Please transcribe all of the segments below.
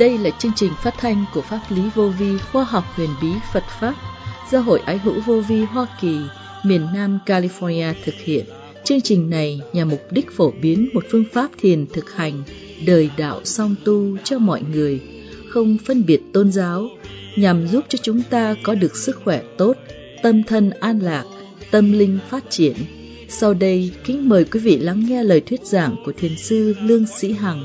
Đây là chương trình phát thanh của Pháp lý vô vi khoa học huyền bí Phật Pháp do Hội Ái hữu vô vi Hoa Kỳ, miền Nam California thực hiện. Chương trình này nhằm mục đích phổ biến một phương pháp thiền thực hành đời đạo song tu cho mọi người, không phân biệt tôn giáo, nhằm giúp cho chúng ta có được sức khỏe tốt, tâm thân an lạc, tâm linh phát triển. Sau đây, kính mời quý vị lắng nghe lời thuyết giảng của Thiền sư Lương Sĩ Hằng.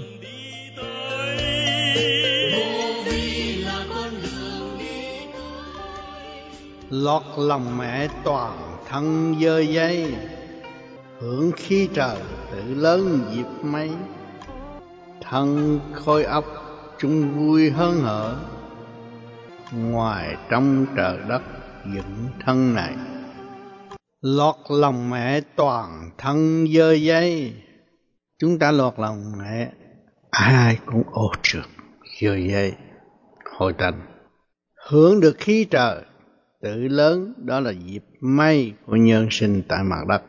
Lọt lòng mẹ toàn thân dơ giấy, hưởng khí trời tự lớn dịp mấy. Thân khối óc chung vui hớn hở, ngoài trong trời đất dựng thân này. Lọt lòng mẹ toàn thân dơ giấy. Chúng ta lọt lòng mẹ, ai cũng ô trượt dơ giấy hồi tành. Hưởng được khí trời tự lớn, đó là dịp may của nhân sinh tại mặt đất.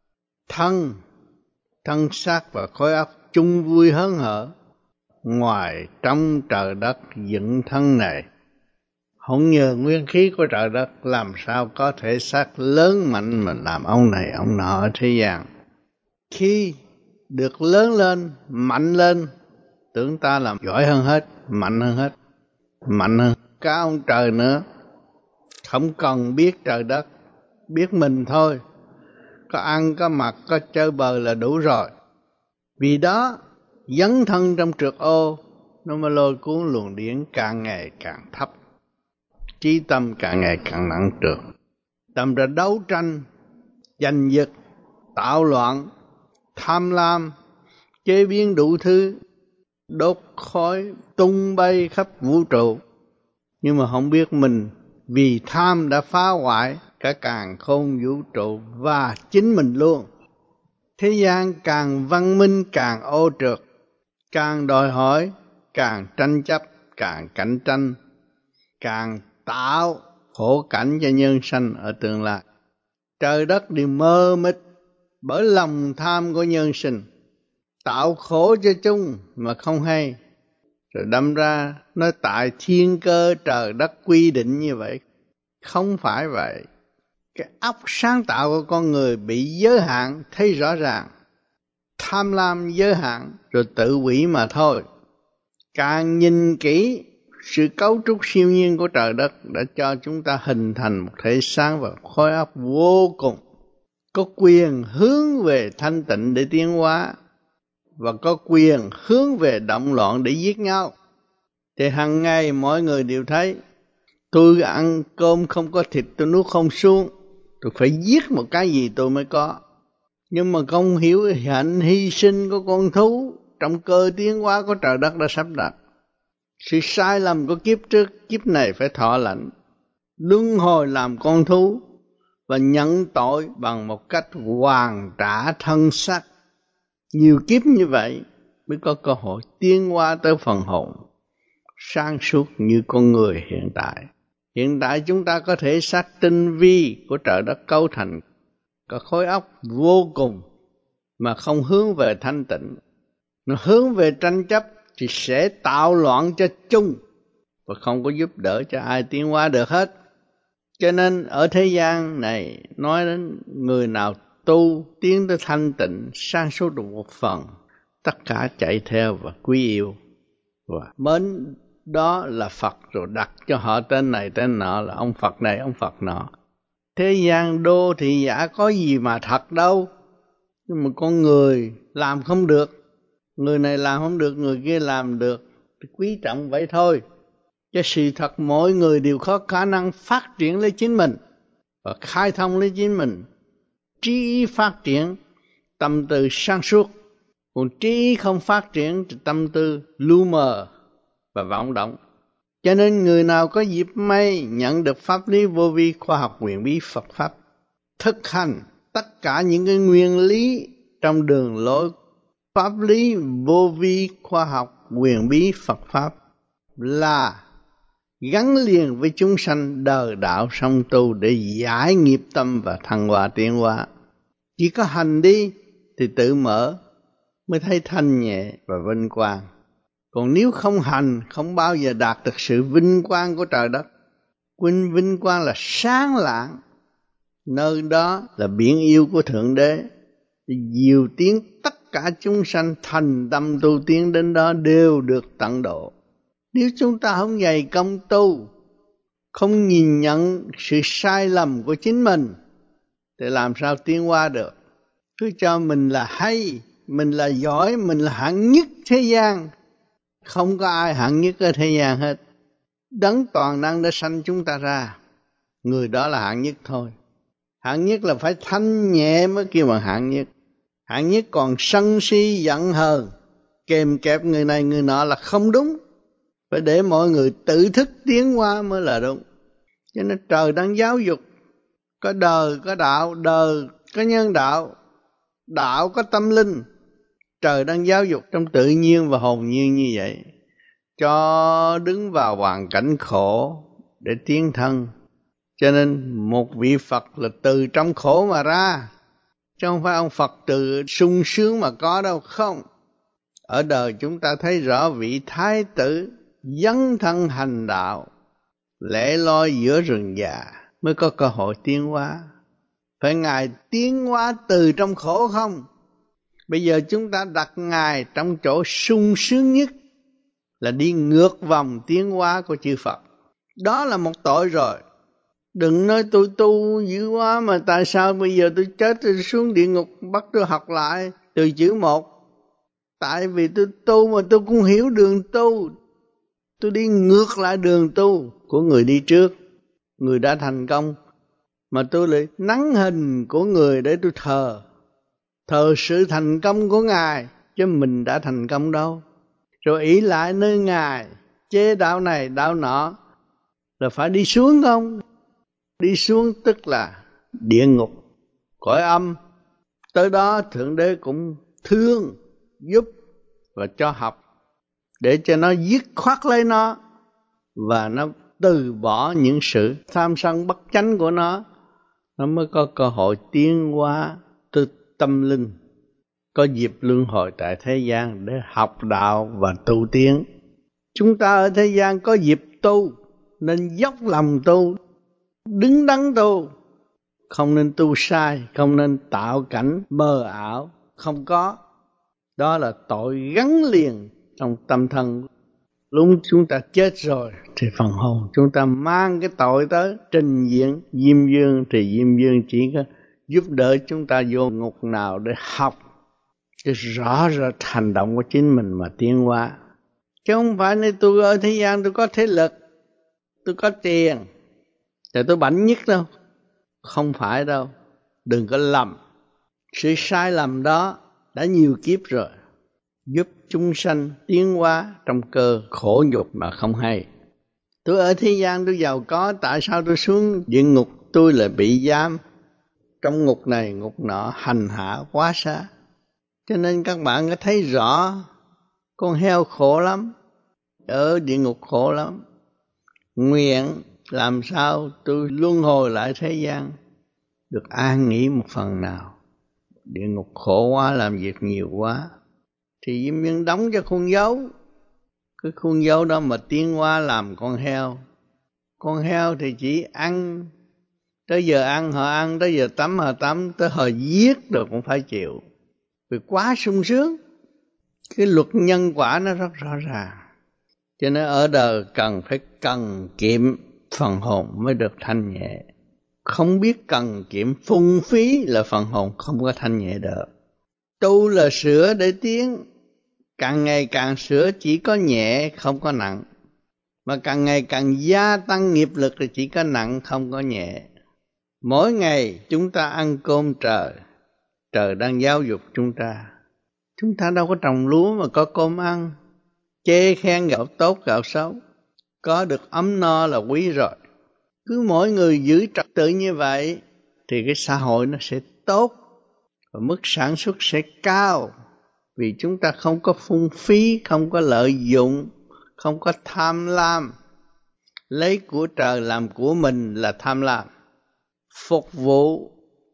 Thân xác và khối óc chung vui hớn hở, ngoài trong trời đất dựng thân này. Không nhờ nguyên khí của trời đất, làm sao có thể xác lớn mạnh mà làm ông này ông nọ ở thế gian. Khi được lớn lên, mạnh lên, tưởng ta làm giỏi hơn hết, mạnh hơn cả ông trời nữa. Không cần biết trời đất, biết mình thôi. Có ăn, có mặc, có chơi bời là đủ rồi. Vì đó, dấn thân trong trượt ô, nó mới lôi cuốn luồng điển càng ngày càng thấp. Trí tâm càng ngày càng nặng trược. Đâm ra đấu tranh, giành giật, tạo loạn, tham lam, chế biến đủ thứ, đốt khói, tung bay khắp vũ trụ. Nhưng mà không biết mình vì tham đã phá hoại cả càn khôn vũ trụ và chính mình luôn. Thế gian càng văn minh càng ô trượt, càng đòi hỏi, càng tranh chấp, càng cạnh tranh, càng tạo khổ cảnh cho nhân sanh ở tương lai. Trời đất đều mơ mịt bởi lòng tham của nhân sinh, tạo khổ cho chúng mà không hay. Rồi đâm ra nói tại thiên cơ trời đất quy định như vậy. Không phải vậy. Cái óc sáng tạo của con người bị giới hạn thấy rõ ràng. Tham lam giới hạn rồi tự hủy mà thôi. Càng nhìn kỹ sự cấu trúc siêu nhiên của trời đất đã cho chúng ta hình thành một thể sáng và khối óc vô cùng. Có quyền hướng về thanh tịnh để tiến hóa, và có quyền hướng về động loạn để giết nhau. Thì hàng ngày mọi người đều thấy, tôi ăn cơm không có thịt tôi nuốt không xuống, tôi phải giết một cái gì tôi mới có. Nhưng mà không hiểu hạnh hy sinh của con thú trong cơ tiến hóa của trời đất đã sắp đặt. Sự sai lầm của kiếp trước, kiếp này phải thọ lãnh, luân hồi làm con thú và nhận tội bằng một cách hoàn trả thân xác. Nhiều kiếp như vậy mới có cơ hội tiến hóa tới phần hồn sáng suốt như con người hiện tại. Hiện tại chúng ta có thể xác tinh vi của trời đất cấu thành, có khối óc vô cùng mà không hướng về thanh tịnh. Nó hướng về tranh chấp thì sẽ tạo loạn cho chung và không có giúp đỡ cho ai tiến hóa được hết. Cho nên ở thế gian này nói đến người nào tu tiến tới thanh tịnh sáng suốt được một phần, tất cả chạy theo và quý yêu và mến đó là Phật, rồi đặt cho họ tên này tên nọ là ông Phật này ông Phật nọ. Thế gian đô thị giả có gì mà thật đâu. Nhưng mà con người làm không được, người này làm không được, người kia làm được, thì quý trọng vậy thôi. Cái sự thật mỗi người đều có khả năng phát triển lấy chính mình và khai thông lấy chính mình. Trí ý phát triển, tâm tư sáng suốt. Còn trí ý không phát triển thì tâm tư lu mờ và vọng động. Cho nên người nào có dịp may nhận được pháp lý vô vi khoa học huyền bí Phật Pháp, thực hành tất cả những cái nguyên lý trong đường lối pháp lý vô vi khoa học huyền bí Phật Pháp là gắn liền với chúng sanh đời đạo song tu để giải nghiệp tâm và thăng hoa tiến hóa. Chỉ có hành đi thì tự mở mới thấy thanh nhẹ và vinh quang. Còn nếu không hành, không bao giờ đạt được sự vinh quang của trời đất. Vinh quang là sáng lạng, nơi đó là biển yêu của Thượng Đế. Diệu tiến tất cả chúng sanh thành tâm tu tiến đến đó đều được tận độ. Nếu chúng ta không dày công tu, không nhìn nhận sự sai lầm của chính mình, thì làm sao tiến hóa được? Cứ cho mình là hay, mình là giỏi, mình là hạng nhất thế gian. Không có ai hạng nhất ở thế gian hết. Đấng toàn năng đã sanh chúng ta ra, người đó là hạng nhất thôi. Hạng nhất là phải thanh nhẹ mới kêu bằng hạng nhất. Hạng nhất còn sân si giận hờn, kèm kẹp người này người nọ là không đúng. Phải để mọi người tự thức tiến hóa mới là đúng. Cho nên trời đang giáo dục, có đời có đạo, đời có nhân đạo, đạo có tâm linh. Trời đang giáo dục trong tự nhiên và hồn nhiên như vậy, cho đứng vào hoàn cảnh khổ để tiến thân. Cho nên một vị Phật là từ trong khổ mà ra, chứ không phải ông Phật từ sung sướng mà có đâu. Không. Ở đời chúng ta thấy rõ vị thái tử dấn thân hành đạo, lẻ loi giữa rừng già mới có cơ hội tiến hóa. Phải Ngài tiến hóa từ trong khổ không? Bây giờ chúng ta đặt Ngài trong chỗ sung sướng nhất, là đi ngược vòng tiến hóa của chư Phật. Đó là một tội rồi. Đừng nói tôi tu dữ quá mà tại sao bây giờ tôi chết tôi xuống địa ngục bắt tôi học lại từ chữ một. Tại vì tôi tu mà tôi cũng hiểu đường tu. Tôi đi ngược lại đường tu của người đi trước, người đã thành công, mà tôi lại nắn hình của người để tôi thờ sự thành công của Ngài, chứ mình đã thành công đâu. Rồi ỷ lại nơi Ngài, chế đạo này đạo nọ, là phải đi xuống không? Đi xuống tức là địa ngục, cõi âm. Tới đó Thượng Đế cũng thương, giúp và cho học, để cho nó dứt khoát lấy nó, và nó từ bỏ những sự tham sân bất chánh của nó mới có cơ hội tiến hóa từ tâm linh, có dịp luân hồi tại thế gian để học đạo và tu tiến. Chúng ta ở thế gian có dịp tu, nên dốc lòng tu, đứng đắn tu, không nên tu sai, không nên tạo cảnh mơ ảo, không có. Đó là tội gắn liền trong tâm thân. Lúc chúng ta chết rồi thì phần hồn chúng ta mang cái tội tới trình diện Diêm Vương, thì Diêm Vương chỉ có giúp đỡ chúng ta vô ngục nào để học cái rõ rệt hành động của chính mình mà tiến hóa. Chứ không phải nên tôi ở thế gian tôi có thế lực, tôi có tiền thì tôi bảnh nhất đâu. Không phải đâu. Đừng có lầm. Sự sai lầm đó đã nhiều kiếp rồi, giúp chúng sanh tiến hóa trong cơ khổ nhục mà không hay. Tôi ở thế gian tôi giàu có, tại sao tôi xuống địa ngục tôi lại bị giam trong ngục này ngục nọ, hành hạ quá xa. Cho nên các bạn có thấy rõ con heo khổ lắm, ở địa ngục khổ lắm. Nguyện làm sao tôi luân hồi lại thế gian được an nghỉ một phần nào. Địa ngục khổ quá, làm việc nhiều quá, thì Diêm Vương đóng cho khuôn dấu. Cái khuôn dấu đó mà tiến hóa làm con heo. Con heo thì chỉ ăn, tới giờ ăn họ ăn, tới giờ tắm họ tắm, tới hồi giết rồi cũng phải chịu, vì quá sung sướng. Cái luật nhân quả nó rất rõ ràng. Cho nên ở đời cần phải cần kiệm phần hồn mới được thanh nhẹ. Không biết cần kiệm phung phí là phần hồn không có thanh nhẹ được. Tu là sửa để tiến, càng ngày càng sửa, chỉ có nhẹ không có nặng. Mà càng ngày càng gia tăng nghiệp lực thì chỉ có nặng không có nhẹ. Mỗi ngày chúng ta ăn cơm trời, trời đang giáo dục chúng ta. Chúng ta đâu có trồng lúa mà có cơm ăn. Chê khen gạo tốt gạo xấu, có được ấm no là quý rồi. Cứ mỗi người giữ trật tự như vậy thì cái xã hội nó sẽ tốt, và mức sản xuất sẽ cao. Vì chúng ta không có phung phí, không có lợi dụng, không có tham lam. Lấy của trời làm của mình là tham lam. Phục vụ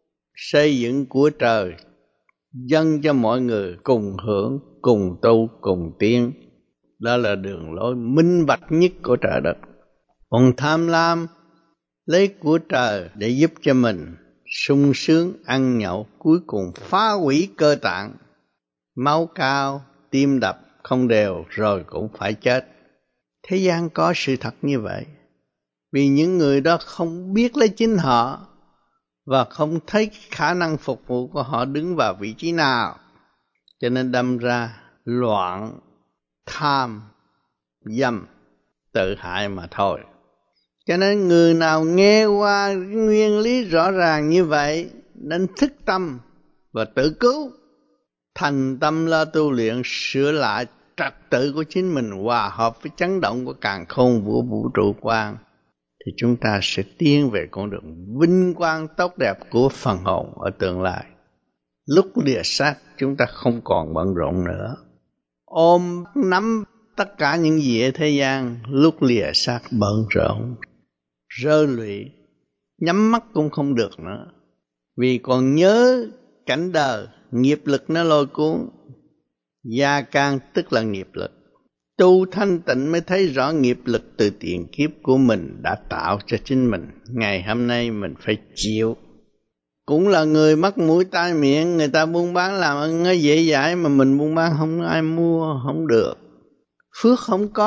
xây dựng của trời, dâng cho mọi người cùng hưởng, cùng tu, cùng tiến. Đó là đường lối minh bạch nhất của trời đất. Còn tham lam lấy của trời để giúp cho mình sung sướng ăn nhậu, cuối cùng phá hủy cơ tạng, máu cao, tim đập không đều rồi cũng phải chết. Thế gian có sự thật như vậy. Vì những người đó không biết lấy chính họ và không thấy khả năng phục vụ của họ đứng vào vị trí nào, cho nên đâm ra loạn, tham, dâm, tự hại mà thôi. Cho nên người nào nghe qua nguyên lý rõ ràng như vậy nên thức tâm và tự cứu, thành tâm lo tu luyện, sửa lại trật tự của chính mình, hòa hợp với chấn động của càn khôn vũ trụ quan, thì chúng ta sẽ tiến về con đường vinh quang tốt đẹp của phần hồn ở tương lai. Lúc lìa xác chúng ta không còn bận rộn nữa, ôm nắm tất cả những gì ở thế gian, lúc lìa xác bận rộn, rơi lụy, nhắm mắt cũng không được nữa. Vì còn nhớ cảnh đời, nghiệp lực nó lôi cuốn. Gia can tức là nghiệp lực. Tu thanh tịnh mới thấy rõ nghiệp lực từ tiền kiếp của mình đã tạo cho chính mình. Ngày hôm nay mình phải chịu. Cũng là người mắc mũi tai miệng, người ta buôn bán làm ơn nó dễ dãi mà mình buôn bán không ai mua, không được. Phước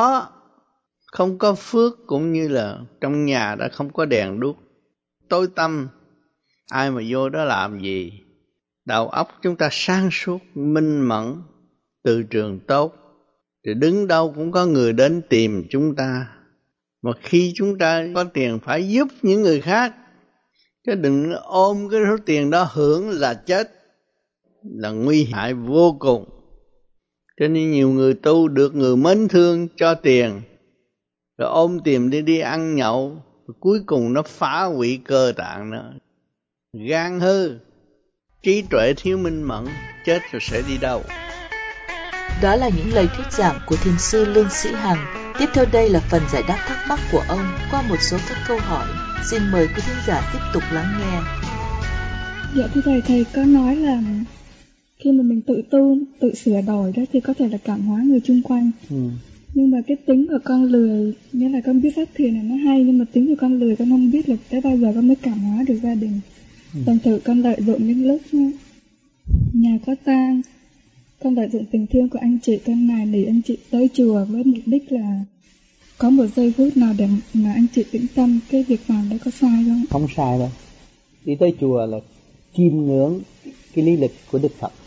không có phước cũng như là trong nhà đã không có đèn đuốc, tối tăm, ai mà vô đó làm gì? Đầu óc chúng ta sáng suốt, minh mẫn, từ trường tốt, thì đứng đâu cũng có người đến tìm chúng ta. Mà khi chúng ta có tiền phải giúp những người khác, chứ đừng ôm cái số tiền đó hưởng là chết, là nguy hại vô cùng. Cho nên nhiều người tu được người mến thương cho tiền, rồi ôm tiền đi ăn nhậu, cuối cùng nó phá hủy cơ tạng nữa. Gan hư, trí tuệ thiếu minh mẫn, chết rồi sẽ đi đâu? Đó là những lời thuyết giảng của Thiền sư Lương Sĩ Hằng. Tiếp theo đây là phần giải đáp thắc mắc của ông qua một số các câu hỏi. Xin mời quý thính giả tiếp tục lắng nghe. Dạ thưa thầy có nói là khi mà mình tự tu, tự sửa đổi đó thì có thể là cảm hóa người chung quanh. Nhưng mà cái tính của con lười, nghĩa là con biết pháp thiền này nó hay, nhưng mà tính của con lười, con không biết là tới bao giờ con mới cảm hóa được gia đình. Thành thử con lợi dụng những lúc nhà có tang, con lợi dụng tình thương của anh chị, con nài nỉ anh chị tới chùa với mục đích là có một giây phút nào để mà anh chị tĩnh tâm. Cái việc làm đó có sai không? Không sai đâu. Đi tới chùa là chiêm ngưỡng cái lý lịch của Đức Phật,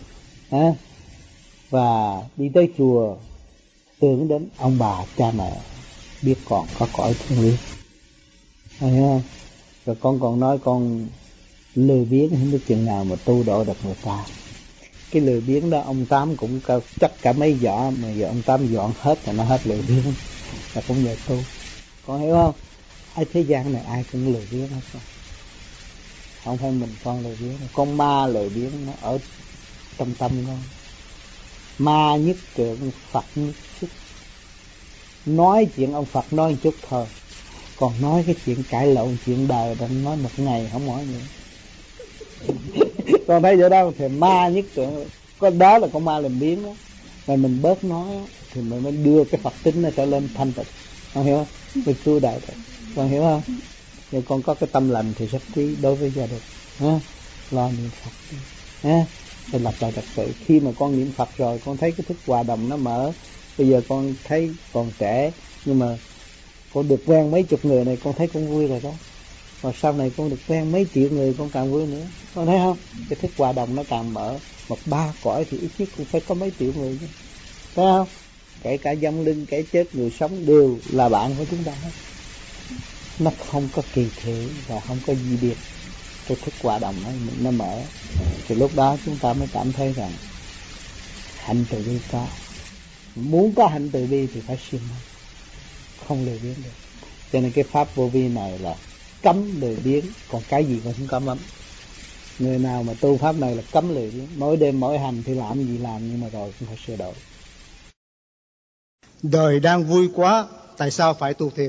và đi tới chùa tưởng đến ông bà cha mẹ biết còn có cõi thương liêng, thấy không? Rồi con còn nói con lười biếng, không biết chừng nào mà tu độ được người ta. Cái lười biếng đó ông Tám cũng chắc cả mấy giỏ, mà giờ ông Tám dọn hết thì nó hết lười biếng, là cũng nhờ tu. Con hiểu không? Ở thế gian này ai cũng lười biếng hết rồi. Không phải mình con lười biếng, con ma lười biếng nó ở trong tâm con. Ma nhất trượng, Phật nhất xúc. Nói chuyện ông Phật nói một chút thôi, còn nói cái chuyện cãi lộn chuyện đời đó nói một ngày không mỏi nữa. Con thấy vậy đâu thì ma nhất trượng, con đó là con ma làm biến đó. Mà mình bớt nói thì mình mới đưa cái Phật tính nó trở lên thanh tịnh, con hiểu không? Mình tu đại thôi, con hiểu không? Nếu con có cái tâm lành thì rất quý đối với gia đình, lo niệm Phật, để lập lại trật tự. Khi mà con niệm Phật rồi, con thấy cái thức hòa đồng nó mở. Bây giờ con thấy còn trẻ, nhưng mà con được quen mấy chục người này, con thấy con vui rồi đó. Và sau này con được quen mấy triệu người, con càng vui nữa. Con thấy không? Cái thức hòa đồng nó càng mở. Một 3 cõi thì ít nhất cũng phải có mấy triệu người chứ, thấy không? Kể cả vong linh, kẻ chết, người sống đều là bạn của chúng ta hết. Nó không có kỳ thị và không có gì biệt. Cái thức hòa đồng nó mở. Thì lúc đó chúng ta mới cảm thấy rằng hạnh từ bi có. Muốn có hạnh từ bi thì phải siêng năng, không lười biếng được. Cho nên cái pháp vô vi này là cấm lười biếng, còn cái gì cũng không cấm lắm. Người nào mà tu pháp này là cấm lười biếng, mỗi đêm mỗi hành thì làm gì làm, nhưng mà rồi cũng phải sửa đổi. Đời đang vui quá, tại sao phải tu thiền?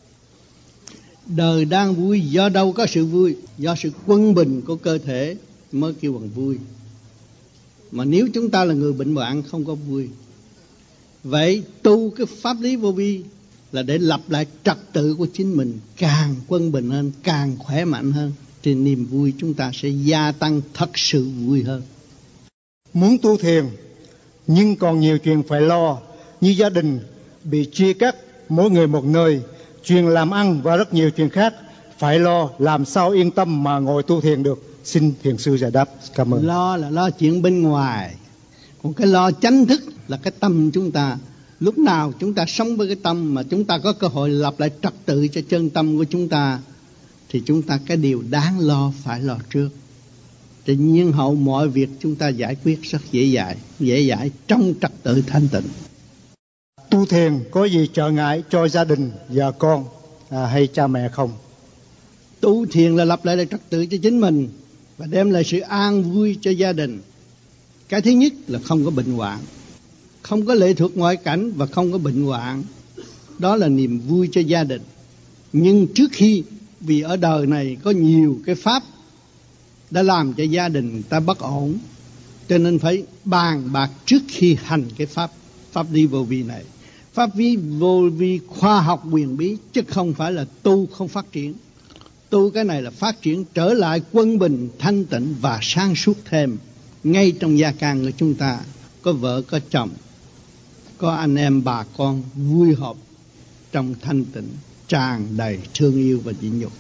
Đời đang vui do đâu có sự vui? Do sự quân bình của cơ thể mới kêu bằng vui. Mà nếu chúng ta là người bệnh hoạn không có vui. Vậy tu cái pháp lý vô vi là để lập lại trật tự của chính mình, càng quân bình hơn, càng khỏe mạnh hơn, thì niềm vui chúng ta sẽ gia tăng thật sự vui hơn. Muốn tu thiền nhưng còn nhiều chuyện phải lo, như gia đình bị chia cắt, mỗi người một nơi, chuyện làm ăn và rất nhiều chuyện khác phải lo, làm sao yên tâm mà ngồi tu thiền được? Xin thiền sư giải đáp. Cảm ơn. Lo là lo chuyện bên ngoài, còn cái lo chánh thức là cái tâm chúng ta. Lúc nào chúng ta sống với cái tâm mà chúng ta có cơ hội lập lại trật tự cho chân tâm của chúng ta, thì chúng ta cái điều đáng lo phải lo trước. Thì nhiên hậu mọi việc chúng ta giải quyết rất dễ dãi trong trật tự thanh tịnh. Tu thiền có gì trở ngại cho gia đình và con hay cha mẹ không? Tu thiền là lập lại trật tự cho chính mình và đem lại sự an vui cho gia đình. Cái thứ nhất là không có bệnh hoạn, không có lệ thuộc ngoại cảnh và không có bệnh hoạn. Đó là niềm vui cho gia đình. Nhưng trước khi, vì ở đời này có nhiều cái pháp đã làm cho gia đình ta bất ổn, cho nên phải bàn bạc trước khi hành cái pháp lý vô vi này. Pháp lý vô vi khoa học huyền bí, chứ không phải là tu không phát triển. Tu cái này là phát triển trở lại quân bình, thanh tịnh và sáng suốt thêm. Ngay trong gia can của chúng ta, có vợ, có chồng, có anh em bà con vui họp trong thanh tịnh, tràn đầy thương yêu và nhịn nhục.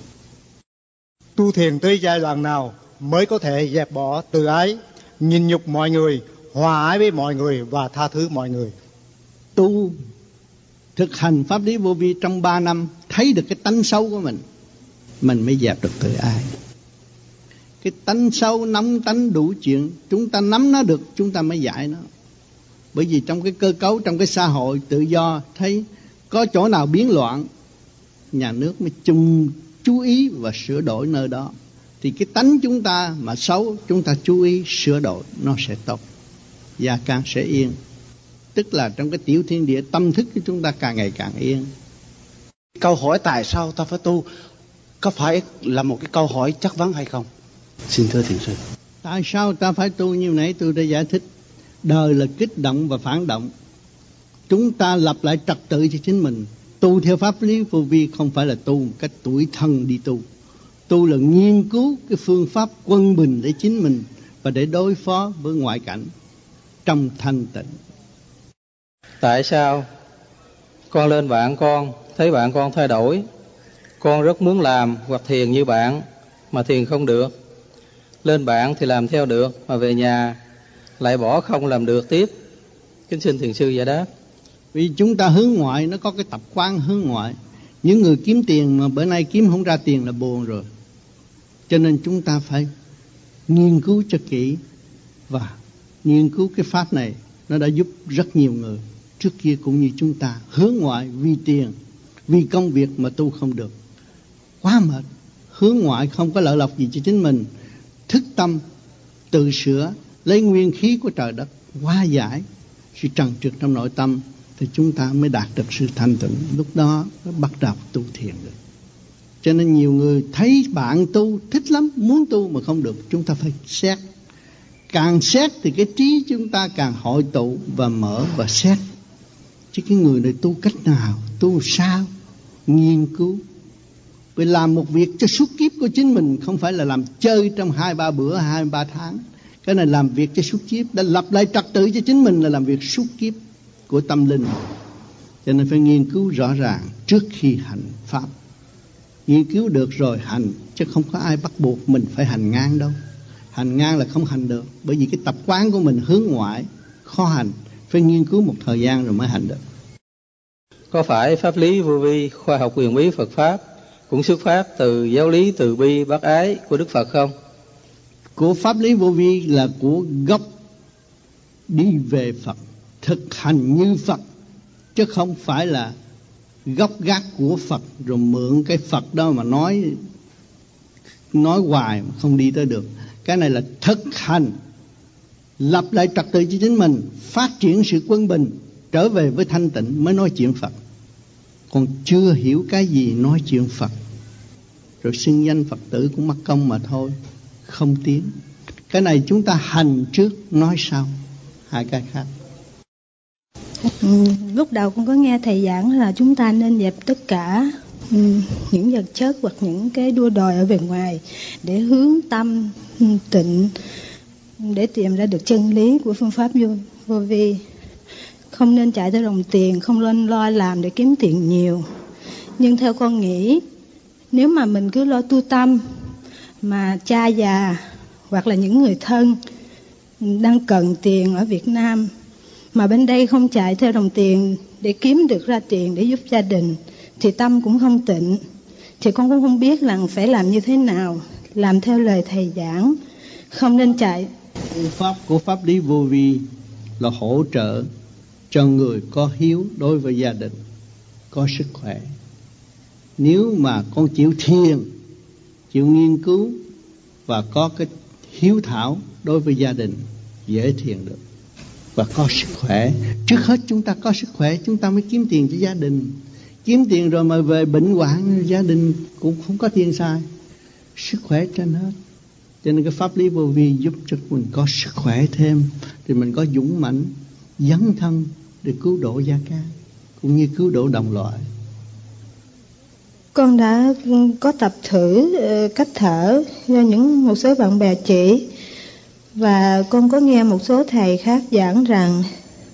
Tu thiền tới giai đoạn nào mới có thể dẹp bỏ tự ái, nhịn nhục mọi người, hòa ái với mọi người và tha thứ mọi người? Tu thực hành pháp lý vô vi trong 3 năm, thấy được cái tánh xấu của mình mới dẹp được tự ái. Cái tánh xấu, nóng tánh đủ chuyện, chúng ta nắm nó được, chúng ta mới giải nó. Bởi vì trong cái cơ cấu, trong cái xã hội tự do, thấy có chỗ nào biến loạn, nhà nước mới chú ý và sửa đổi nơi đó. Thì cái tánh chúng ta mà xấu, chúng ta chú ý sửa đổi, nó sẽ tốt, gia can sẽ yên. Tức là trong cái tiểu thiên địa tâm thức của chúng ta càng ngày càng yên. Câu hỏi tại sao ta phải tu có phải là một cái câu hỏi chất vấn hay không? Xin thưa thiền sư. Tại sao ta phải tu? Như nãy tôi đã giải thích. Đời là kích động và phản động. Chúng ta lập lại trật tự cho chính mình. Tu theo pháp lý vô vi không phải là tu một cách tuổi thân đi tu. Tu là nghiên cứu cái phương pháp quân bình để chính mình và để đối phó với ngoại cảnh trong thanh tịnh. Tại sao con lên bạn con, thấy bạn con thay đổi, con rất muốn làm hoặc thiền như bạn mà thiền không được. Lên bạn thì làm theo được, mà về nhà lại bỏ không làm được tiếp. Kính xin thiền sư giải đáp. Vì chúng ta hướng ngoại, nó có cái tập quán hướng ngoại. Những người kiếm tiền mà bữa nay kiếm không ra tiền là buồn rồi. Cho nên chúng ta phải nghiên cứu cho kỹ. Và nghiên cứu cái pháp này, nó đã giúp rất nhiều người trước kia cũng như chúng ta hướng ngoại vì tiền, vì công việc mà tu không được, quá mệt. Hướng ngoại không có lợi lộc gì cho chính mình. Thức tâm, tự sửa, lấy nguyên khí của trời đất, hóa giải sự trần trượt trong nội tâm, thì chúng ta mới đạt được sự thanh tịnh. Lúc đó mới bắt đầu tu thiền được. Cho nên nhiều người thấy bạn tu thích lắm, muốn tu mà không được. Chúng ta phải xét. Càng xét thì cái trí chúng ta càng hội tụ và mở và xét. Chứ cái người này tu cách nào, tu sao, nghiên cứu. Vì làm một việc cho suốt kiếp của chính mình, không phải là làm chơi trong 2-3 bữa, 2-3 tháng. Cái này làm việc cho suốt kiếp, đã lập lại trật tự cho chính mình là làm việc suốt kiếp của tâm linh. Cho nên phải nghiên cứu rõ ràng trước khi hành pháp. Nghiên cứu được rồi hành, chứ không có ai bắt buộc mình phải hành ngang đâu. Hành ngang là không hành được, bởi vì cái tập quán của mình hướng ngoại, khó hành. Phải nghiên cứu một thời gian rồi mới hành được. Có phải pháp lý vô vi, khoa học huyền bí Phật Pháp cũng xuất phát từ giáo lý từ bi bác ái của Đức Phật không? Của pháp lý vô vi là của gốc đi về Phật, thực hành như Phật, chứ không phải là gốc gác của Phật rồi mượn cái Phật đó mà nói hoài mà không đi tới được. Cái này là thực hành, lập lại trật tự cho chính mình, phát triển sự quân bình, trở về với thanh tịnh mới nói chuyện Phật. Còn chưa hiểu cái gì nói chuyện Phật, rồi xưng danh Phật tử cũng mất công mà thôi, không tiến. Cái này chúng ta hành trước nói sau, hai cái khác. Lúc đầu con có nghe thầy giảng là chúng ta nên dẹp tất cả những vật chất hoặc những cái đua đòi ở bên ngoài để hướng tâm tịnh, để tìm ra được chân lý của phương pháp vô vi. Không nên chạy theo đồng tiền, không nên lo làm để kiếm tiền nhiều. Nhưng theo con nghĩ, nếu mà mình cứ lo tu tâm mà cha già hoặc là những người thân đang cần tiền ở Việt Nam mà bên đây không chạy theo đồng tiền để kiếm được ra tiền để giúp gia đình thì tâm cũng không tịnh. Thì con cũng không biết là phải làm như thế nào, làm theo lời thầy giảng, không nên chạy. Phương pháp của pháp lý vô vi là hỗ trợ cho người có hiếu đối với gia đình, có sức khỏe. Nếu mà con chịu thiền, chịu nghiên cứu và có cái hiếu thảo đối với gia đình, dễ thiền được và có sức khỏe. Trước hết chúng ta có sức khỏe, chúng ta mới kiếm tiền cho gia đình. Kiếm tiền rồi mà về bệnh hoạn, gia đình cũng không có tiền xài. Sức khỏe trên hết. Cho nên cái pháp lý vô vi giúp cho mình có sức khỏe thêm, thì mình có dũng mãnh dấn thân để cứu độ gia can cũng như cứu độ đồng loại. Con đã có tập thử cách thở do một số bạn bè chỉ, và con có nghe một số thầy khác giảng rằng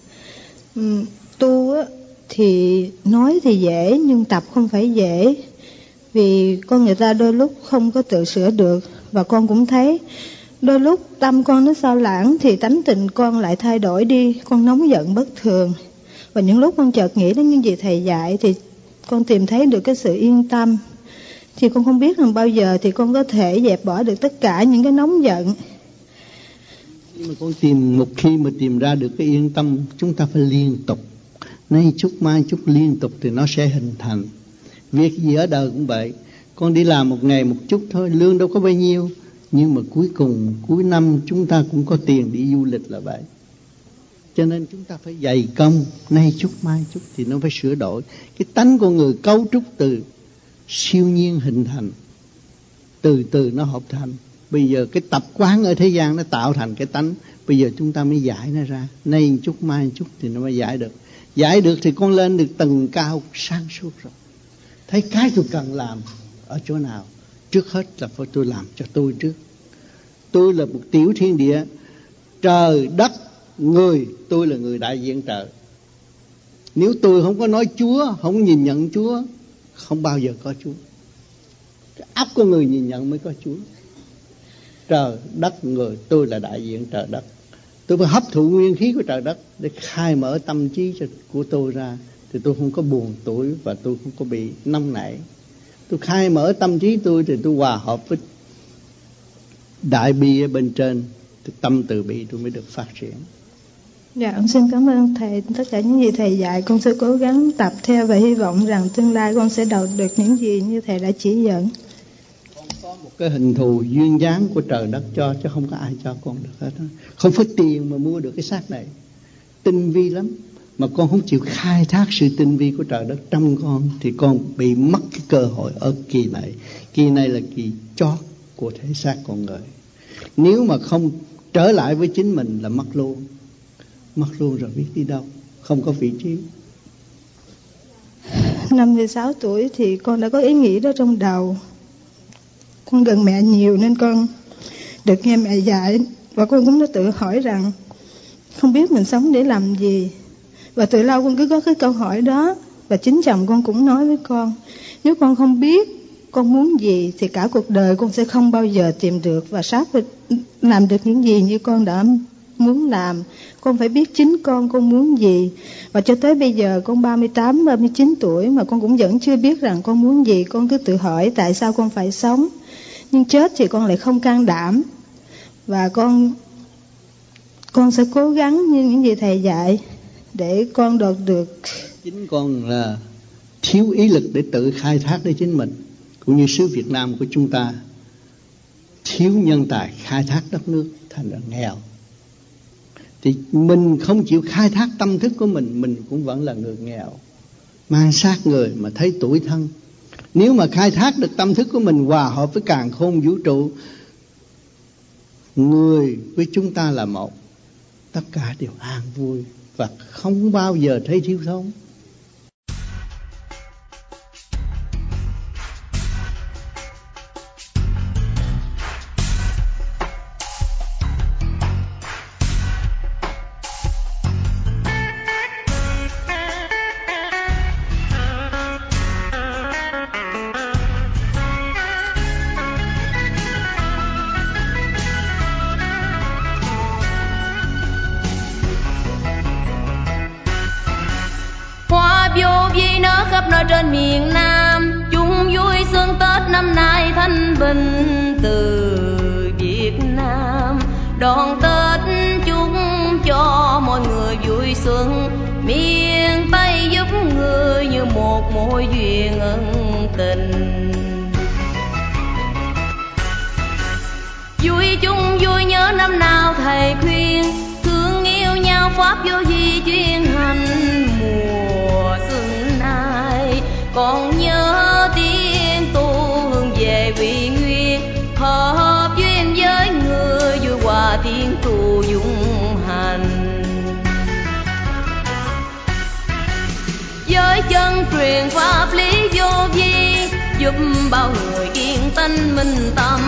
tu thì nói thì dễ nhưng tập không phải dễ, vì con người ta đôi lúc không có tự sửa được. Và con cũng thấy đôi lúc tâm con nó sao lãng thì tánh tình con lại thay đổi đi, con nóng giận bất thường. Và những lúc con chợt nghĩ đến những gì thầy dạy thì con tìm thấy được cái sự yên tâm. Thì con không biết rằng bao giờ thì con có thể dẹp bỏ được tất cả những cái nóng giận. Nhưng mà con một khi mà tìm ra được cái yên tâm, chúng ta phải liên tục, nay chút mai chút liên tục thì nó sẽ hình thành. Việc gì ở đời cũng vậy, con đi làm một ngày một chút thôi, lương đâu có bao nhiêu, nhưng mà cuối cùng cuối năm chúng ta cũng có tiền đi du lịch là vậy. Cho nên chúng ta phải dày công, nay chút mai chút thì nó phải sửa đổi. Cái tánh của người cấu trúc từ siêu nhiên hình thành, từ từ nó hợp thành. Bây giờ cái tập quán ở thế gian nó tạo thành cái tánh, bây giờ chúng ta mới giải nó ra, nay chút mai chút thì nó mới giải được. Giải được thì con lên được tầng cao sáng suốt rồi. Thấy cái tôi cần làm ở chỗ nào, trước hết là phải tôi làm cho tôi trước. Tôi là một tiểu thiên địa, trời đất người, tôi là người đại diện trời. Nếu tôi không có nói Chúa, không nhìn nhận Chúa, không bao giờ có Chúa. Cái óc của người nhìn nhận mới có Chúa. Trời đất người, tôi là đại diện trời đất. Tôi phải hấp thụ nguyên khí của trời đất để khai mở tâm trí của tôi ra, thì tôi không có buồn tuổi và tôi không có bị nóng nảy. Tôi khai mở tâm trí tôi thì tôi hòa hợp với đại bi ở bên trên, thì tâm từ bi tôi mới được phát triển. Dạ, con xin cảm ơn thầy. Tất cả những gì thầy dạy con sẽ cố gắng tập theo và hy vọng rằng tương lai con sẽ đạt được những gì như thầy đã chỉ dẫn. Con có một cái hình thù duyên dáng của trời đất cho, chứ không có ai cho con được hết. Không phải tiền mà mua được cái xác này. Tinh vi lắm, mà con không chịu khai thác sự tinh vi của trời đất trong con thì con bị mất cái cơ hội ở kỳ này. Kỳ này là kỳ chót của thể xác con người. Nếu mà không trở lại với chính mình là mất luôn rồi, biết đi đâu, không có vị trí. Năm 16 tuổi thì con đã có ý nghĩ đó trong đầu. Con gần mẹ nhiều nên con được nghe mẹ dạy, và con cũng đã tự hỏi rằng không biết mình sống để làm gì. Và từ lâu con cứ có cái câu hỏi đó. Và chính chồng con cũng nói với con, nếu con không biết con muốn gì thì cả cuộc đời con sẽ không bao giờ tìm được và làm được những gì như con đã muốn làm. Con phải biết chính con muốn gì. Và cho tới bây giờ con 38, 39 tuổi mà con cũng vẫn chưa biết rằng con muốn gì. Con cứ tự hỏi tại sao con phải sống. Nhưng chết thì con lại không can đảm. Và con sẽ cố gắng như những gì thầy dạy để con đạt được. Chính con là thiếu ý lực để tự khai thác để chính mình, cũng như xứ Việt Nam của chúng ta thiếu nhân tài khai thác đất nước, thành ra nghèo. Thì mình không chịu khai thác tâm thức của mình cũng vẫn là người nghèo, mang xác người mà thấy tủi thân. Nếu mà khai thác được tâm thức của mình hòa hợp với càn khôn vũ trụ, người với chúng ta là một, tất cả đều an vui và không bao giờ thấy thiếu thốn. Nơi trên miền Nam chung vui xuân Tết năm nay thanh bình từ Việt Nam. Đón Tết chúc cho mọi người vui xuân, miền Tây giúp người như một mối duyên ân tình. Vui chung vui nhớ năm nào thầy khuyên, thương yêu nhau pháp vô vi chuyên hành mùa xuân nay. Còn nhớ tiếng tu hướng về vị nguyên, hợp duyên với người vui hòa tiếng tu dung hành. Với chân truyền pháp lý vô vi, giúp bao người yên tĩnh minh tâm.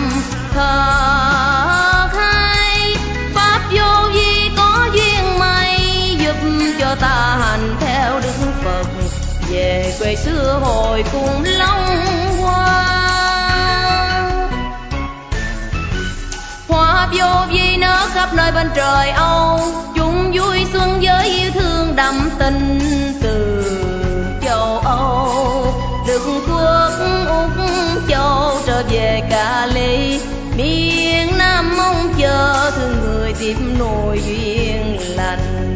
Thật hay pháp vô vi có duyên may, giúp cho ta hành theo Đức Phật, về quê xưa hồi cùng Long Hoa. Hoa vô vi nở khắp nơi bên trời Âu, chung vui xuân với yêu thương đậm tình từ châu Âu. Đức Quốc Úc Châu trở về Cali, miền Nam mong chờ thương người tiếp nối duyên lành.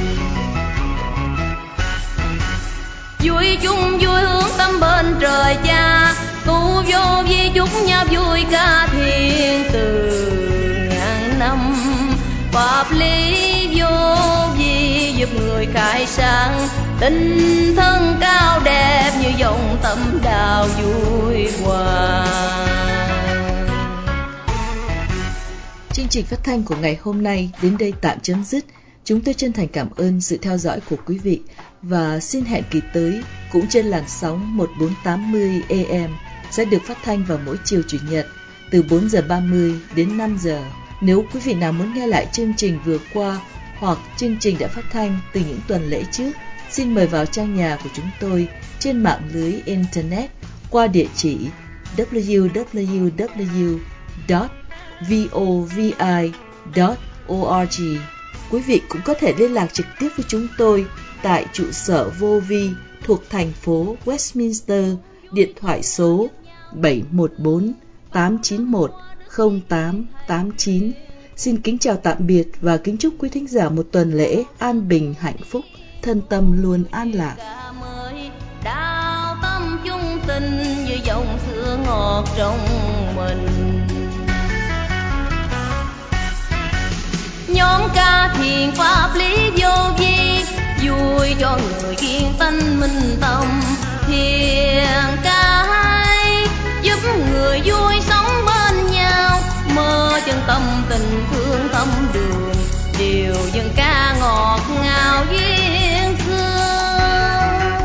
Vui chung vui hướng tâm bên trời Cha, tu vô vi chúc nhau vui ca thiên từ ngàn năm. Pháp lý vô vi giúp người khai sáng, tinh thân cao đẹp như dòng tâm đào vui hòa. Chương trình phát thanh của ngày hôm nay đến đây tạm chấm dứt. Chúng tôi chân thành cảm ơn sự theo dõi của quý vị và xin hẹn kỳ tới cũng trên làn sóng 1480 AM sẽ được phát thanh vào mỗi chiều Chủ nhật từ 4 giờ 30 đến 5 giờ. Nếu quý vị nào muốn nghe lại chương trình vừa qua hoặc chương trình đã phát thanh từ những tuần lễ trước, xin mời vào trang nhà của chúng tôi trên mạng lưới Internet qua địa chỉ www.vovi.org. Quý vị cũng có thể liên lạc trực tiếp với chúng tôi tại trụ sở vô vi thuộc thành phố Westminster, điện thoại số 714-891-0889. Xin kính chào tạm biệt và kính chúc quý thính giả một tuần lễ an bình hạnh phúc, thân tâm luôn an lạc. Đào tâm chung tình như dòng sữa ngọt trong mình. Nhóm ca thiền pháp lý vô vi vui cho người yên tĩnh minh tâm. Thiền ca hay giúp người vui sống bên nhau, mơ chân tâm tình thương tâm đường, điều dân ca ngọt ngào duyên xưa.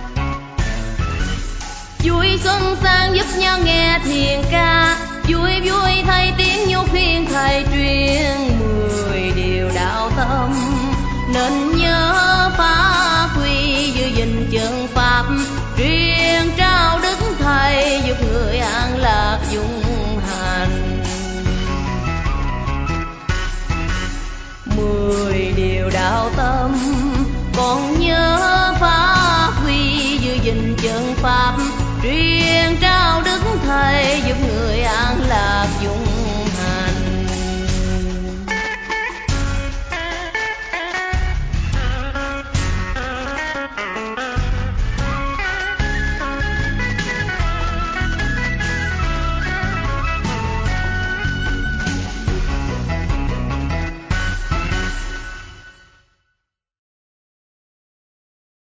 Vui xuân sang giúp nhau nghe thiền ca, vui vui thay tiếng nhu khuyên thầy truyền 10 điều đạo tâm. Nên nhớ phá quy giữ gìn chân pháp, truyền trao đức thầy giúp người an lạc dung hành. 10 điều đạo tâm còn nhớ phá quy giữ gìn chân pháp, truyền trao đức thầy giúp người an lạc dung